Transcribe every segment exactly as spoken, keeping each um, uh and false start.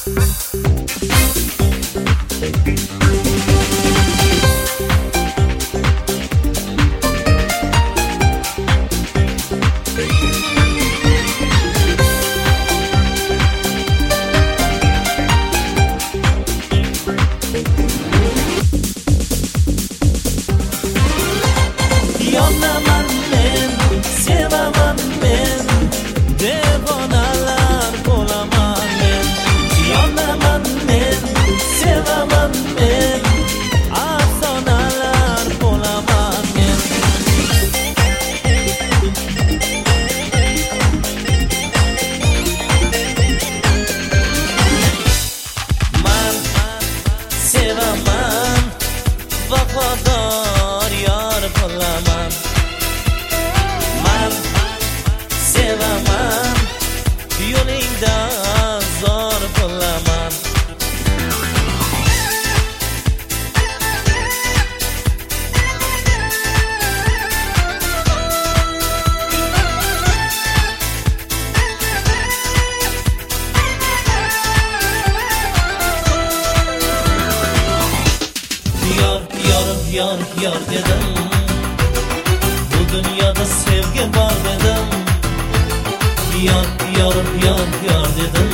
Yar yar dedim, bu dünyada sevgi var dedim. Yar yar yar yar dedim,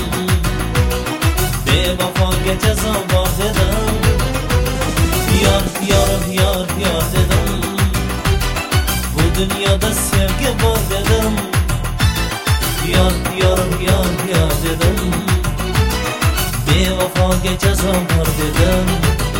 bevafoga jazo var dedim. Yar yar yar yar dedim, bu dünyada sevgi var dedim. Yar yar yar yar dedim, bevafoga jazo var dedim.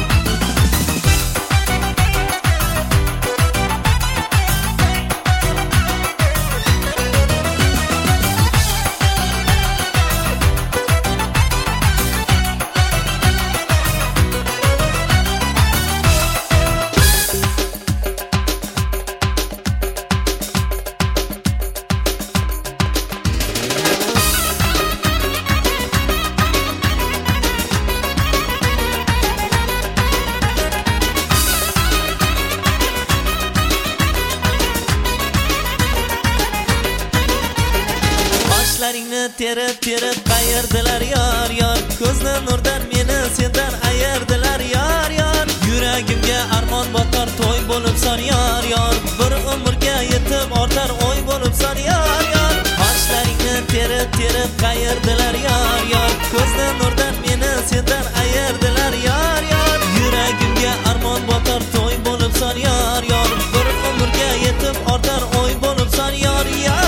Terib terib qayerdilar yor yor, ko'zni nurdan meni sendan ayirdilar yor yor. Yuragimga armon botar to'y bo'lib son yor yor, bir umrga yetib ortar o'y bo'lib son yor yor. Qoshlaringni terib terib qayerdilar yor yor, ko'zni nurdan meni sendan ayirdilar yor yor. Yuragimga armon botar to'y bo'lib son yor yor, bir umrga yetib ortar o'y bo'lib son yor yor.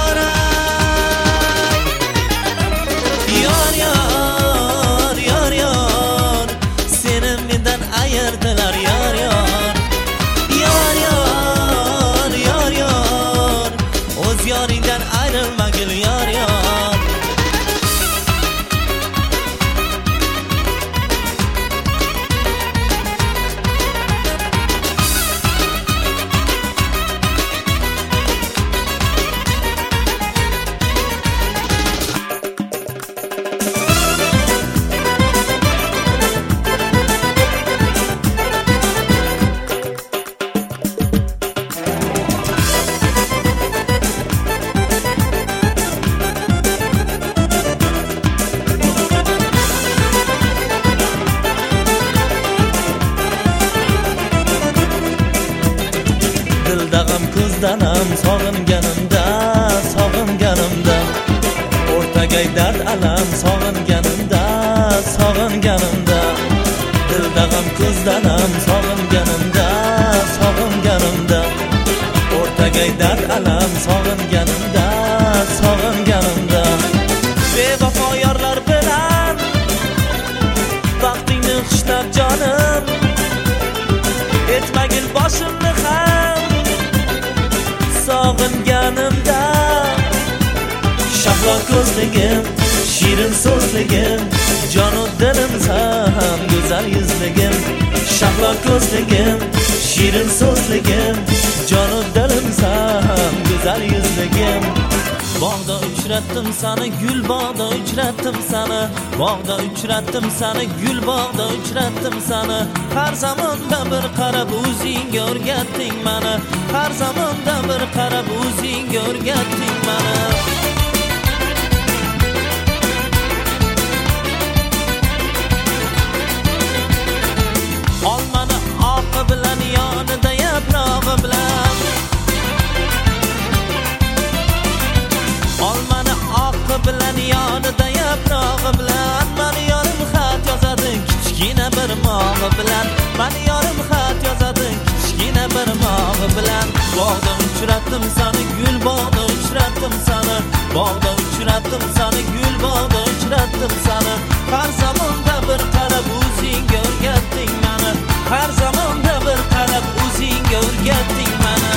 Yar yar yar yar, seni mendan ayirdilar yar yar. Yar yar yar yar, o'z yoringdan ayrilmagil yar yar. Dildag'im ko'zdanam sog'inganimda, sog'inganimda, o'rtagay dard alam sog'inganimda, sog'inganimda. Dildag'im ko'zdanam sog'inganimda, sog'inganimda, o'rtagay dard alam sog'inganimda, sog'inganimda. Bevafo yorlar bilan vaqtingni xushlab jonim, etmagil boshimni ham sog'inganimda. Shahlo ko'zligim, shirin so'zligim, jonu dilim ham go'zal yuzligim. Shahlo ko'zligim, shirin so'zligim, jonu dilim ham go'zal yuzligim. Bog'da uchratdim seni, gul bog'da uchratdim seni, bog'da uchratdim seni, gul bog'da uchratdim seni. Har zamonda bir qarab o'zingga o'rgatding meni, har zamonda bir qarab o'zingga o'rgatding meni. mani yorim xat yozadi kichkina bir mog'i bilan. Bog'da uchratdim seni gul, bog'da uchratdim seni, bog'da uchratdim seni gul, bog'da uchratdim seni. Har zamonda bir qarab o'zingga o'rgatding meni, har zamonda bir qarab o'zingga o'rgatding meni.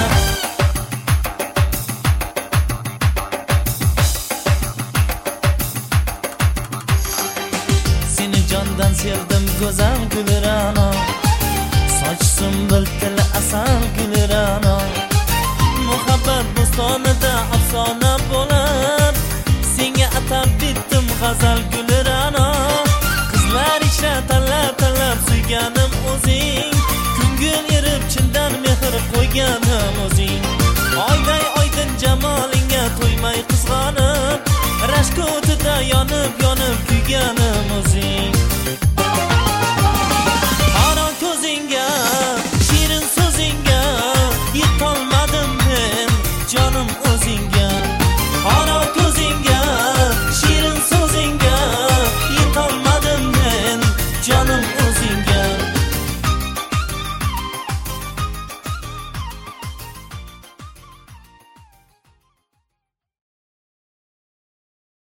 Seni jondan sevdim go'zal gulrano, soch sumbul tili asal gulrano. Muhabbat bo'stonida afsona bo'lib, senga atab bitdim g'azal gulrano. Qizlar ichra tanlab tanlab suyganim o'zing, ko'ngil erib chindan mehr qo'yganim o'zing. Oyday oydin jamolingga to'ymay qizg'onib, rashk o'tida yonib yonib kuyganim o'zing.